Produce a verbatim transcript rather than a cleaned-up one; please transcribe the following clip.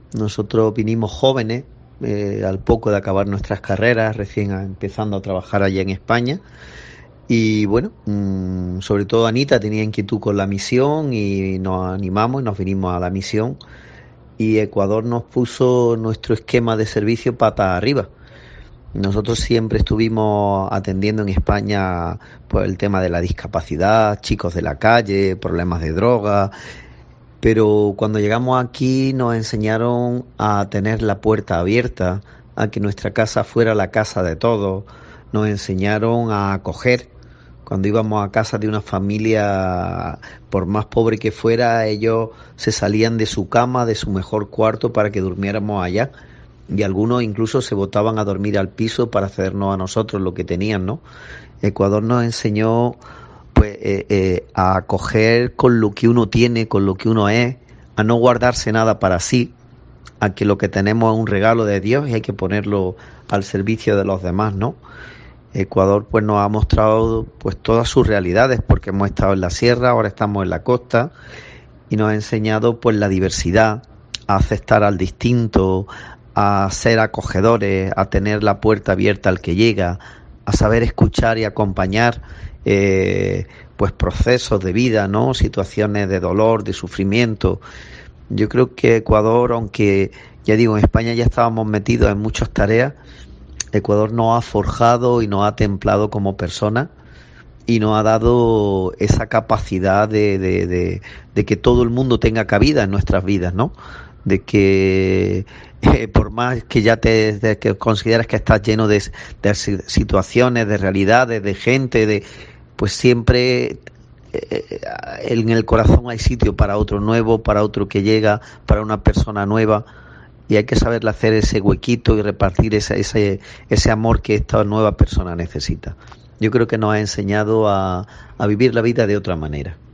Nosotros vinimos jóvenes, eh, al poco de acabar nuestras carreras, recién a- empezando a trabajar allá en España. Y bueno, mm, sobre todo Anita tenía inquietud con la misión y nos animamos y nos vinimos a la misión. Y Ecuador nos puso nuestro esquema de servicio patas arriba. Nosotros siempre estuvimos atendiendo en España pues el tema de la discapacidad, chicos de la calle, problemas de droga, pero cuando llegamos aquí nos enseñaron a tener la puerta abierta, a que nuestra casa fuera la casa de todos, nos enseñaron a acoger. Cuando íbamos a casa de una familia, por más pobre que fuera, ellos se salían de su cama, de su mejor cuarto para que durmiéramos allá. Y algunos incluso se botaban a dormir al piso para cedernos a nosotros lo que tenían, ¿no? Ecuador nos enseñó pues eh, eh, a acoger con lo que uno tiene, con lo que uno es, a no guardarse nada para sí, a que lo que tenemos es un regalo de Dios y hay que ponerlo al servicio de los demás, ¿no? Ecuador pues nos ha mostrado pues todas sus realidades, porque hemos estado en la sierra, ahora estamos en la costa, y nos ha enseñado pues la diversidad, a aceptar al distinto, a ser acogedores, a tener la puerta abierta al que llega, a saber escuchar y acompañar eh, pues procesos de vida, ¿no? Situaciones de dolor, de sufrimiento. Yo creo que Ecuador, aunque ya digo, en España ya estábamos metidos en muchas tareas, Ecuador nos ha forjado y nos ha templado como personas y nos ha dado esa capacidad de, de, de, de que todo el mundo tenga cabida en nuestras vidas, ¿no? De que eh, por más que ya te de que consideras que estás lleno de, de situaciones, de realidades, de gente, de pues siempre eh, en el corazón hay sitio para otro nuevo, para otro que llega, para una persona nueva, y hay que saberle hacer ese huequito y repartir ese, ese, ese amor que esta nueva persona necesita. Yo creo que nos ha enseñado a, a vivir la vida de otra manera.